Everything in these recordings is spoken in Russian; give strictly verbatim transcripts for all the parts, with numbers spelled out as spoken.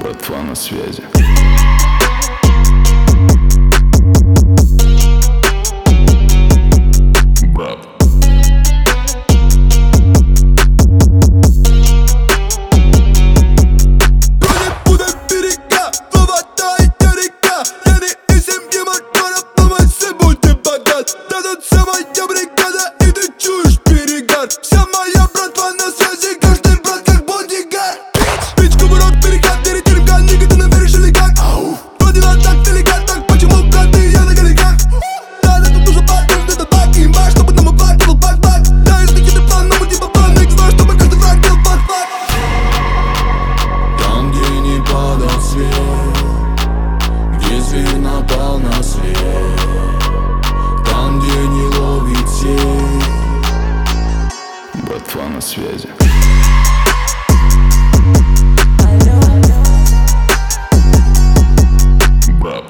Братва на связи. Брат. Где зверь напал на свет, там, где не ловит сеть. Братва на связи. Брат.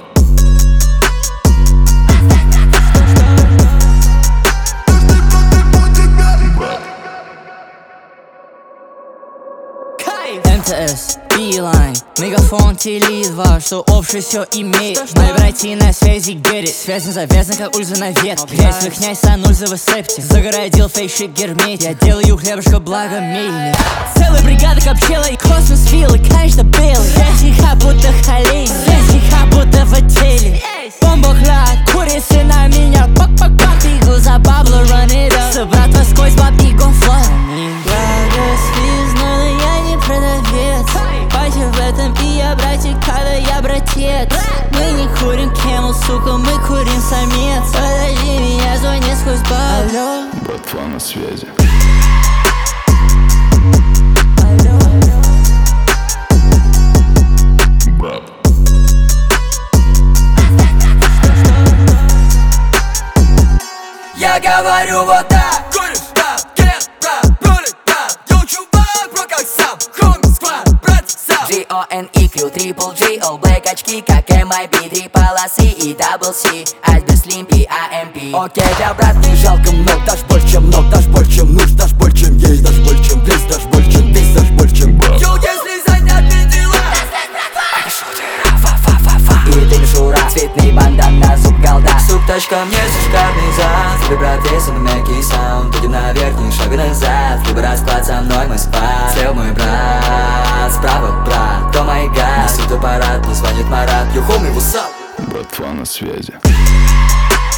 эм тэ эс, Билайн, Мегафон, Теле два, что общее все имеет. Мои братья на связи, get it. Связь не завязана, как ульза на ветке. Грязь в князь, санульза в септе. Загородил фейшик герметик. Я делаю хлебушка, благо мельник. Целая бригада копчела и космос вилла, конечно белый. Связь греха будто холей, связь греха будто в отеле. Бомбохлад, курицы на меня, пак-пак-пак. Игл за бабло, run it up. Собратва сквозь баб и гонфлот. Благо связной, но я не продавец. Бачу в этом и я братик, когда я братец. Мы не курим Camel, сука, мы курим самец. Подожди, меня звонит сквозь бар. Алло. Братва на связи. Алло. Брат. Я говорю вот так. Говоришь, да, get, брат, пролетар. Йоу, чувак, бро, как сам. Хоми, сквад, брат, сам. джи о эн и кью, Triple G, All Black очки, как эм ай би. Три полосы и дабл си, Альберт Слимпи, а эм пи. Окей, да, брат, не жалко много. Дашь больше, чем много, дашь больше, чем нужно. Дашь больше, чем есть, дашь больше, чем здесь. Дашь больше, чем здесь, дашь больше, чем брат. Йоу, если занятны дела, и ты мишура, цветный бандан на зуб голда. Суп, тачка, мне шикарный зад. Тебе, брат, если на мягкий саунд, идем на верхний, шаг назад. Либо расклад со мной, мой спад. Слева мой брат, справа брат. О май гад, несут аппарат, мне звонит Марат. Йо, хоми, what's up? Братва на связи.